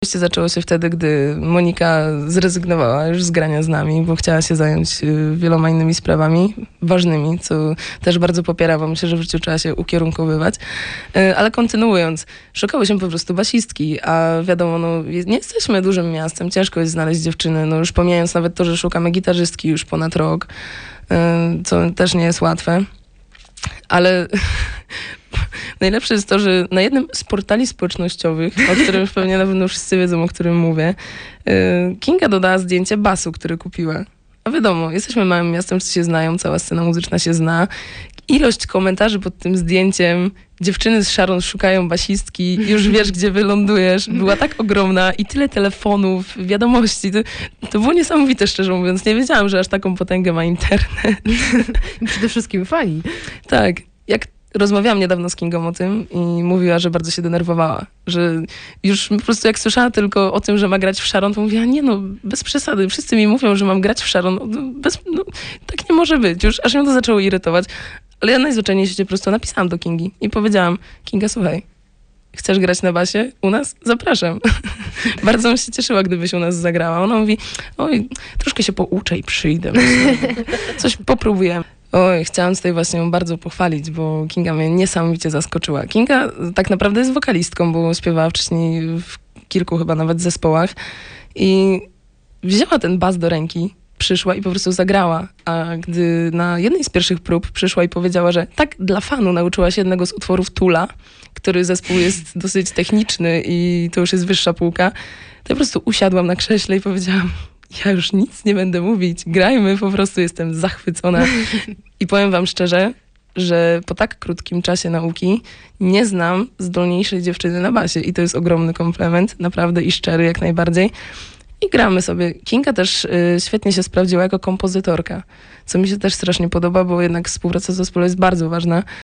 Oczywiście zaczęło się wtedy, gdy Monika zrezygnowała już z grania z nami, bo chciała się zająć wieloma innymi sprawami ważnymi, co też bardzo popieram, bo myślę, że w życiu trzeba się ukierunkowywać. Ale kontynuując, szukały się po prostu basistki, a wiadomo, no, nie jesteśmy dużym miastem, ciężko jest znaleźć dziewczyny, no już pomijając nawet to, że szukamy gitarzystki już ponad rok, co też nie jest łatwe. Ale najlepsze jest to, że na jednym z portali społecznościowych, o którym pewnie na pewno wszyscy wiedzą, o którym mówię, Kinga dodała zdjęcie basu, który kupiła. A wiadomo, jesteśmy małym miastem, wszyscy się znają, cała scena muzyczna się zna. Ilość komentarzy pod tym zdjęciem, dziewczyny z Sharon szukają basistki, już wiesz, gdzie wylądujesz, była tak ogromna i tyle telefonów, wiadomości. To było niesamowite, szczerze mówiąc. Nie wiedziałam, że aż taką potęgę ma internet. Przede wszystkim fani. Tak. Jak rozmawiałam niedawno z Kingą o tym i mówiła, że bardzo się denerwowała, że już po prostu jak słyszała tylko o tym, że ma grać w Sharon, to mówiła, nie no, bez przesady, wszyscy mi mówią, że mam grać w Sharon, tak nie może być, już aż mnie to zaczęło irytować, ale ja najzwyczajniej się po prostu napisałam do Kingi i powiedziałam, Kinga, słuchaj, chcesz grać na basie? U nas? Zapraszam. Bardzo bym się cieszyła, gdybyś u nas zagrała. Ona mówi, oj, troszkę się pouczę i przyjdę. Coś popróbujemy. Oj, chciałam tutaj właśnie ją bardzo pochwalić, bo Kinga mnie niesamowicie zaskoczyła. Kinga tak naprawdę jest wokalistką, bo śpiewała wcześniej w kilku chyba nawet zespołach i wzięła ten bas do ręki, przyszła i po prostu zagrała. A gdy na jednej z pierwszych prób przyszła i powiedziała, że tak dla fanu nauczyła się jednego z utworów Tula, który zespół jest dosyć techniczny i to już jest wyższa półka, to ja po prostu usiadłam na krześle i powiedziałam, ja już nic nie będę mówić, grajmy, po prostu jestem zachwycona. I powiem wam szczerze, że po tak krótkim czasie nauki nie znam zdolniejszej dziewczyny na basie i to jest ogromny komplement, naprawdę i szczery jak najbardziej. I gramy sobie. Kinga też świetnie się sprawdziła jako kompozytorka, co mi się też strasznie podoba, bo jednak współpraca z zespołem jest bardzo ważna.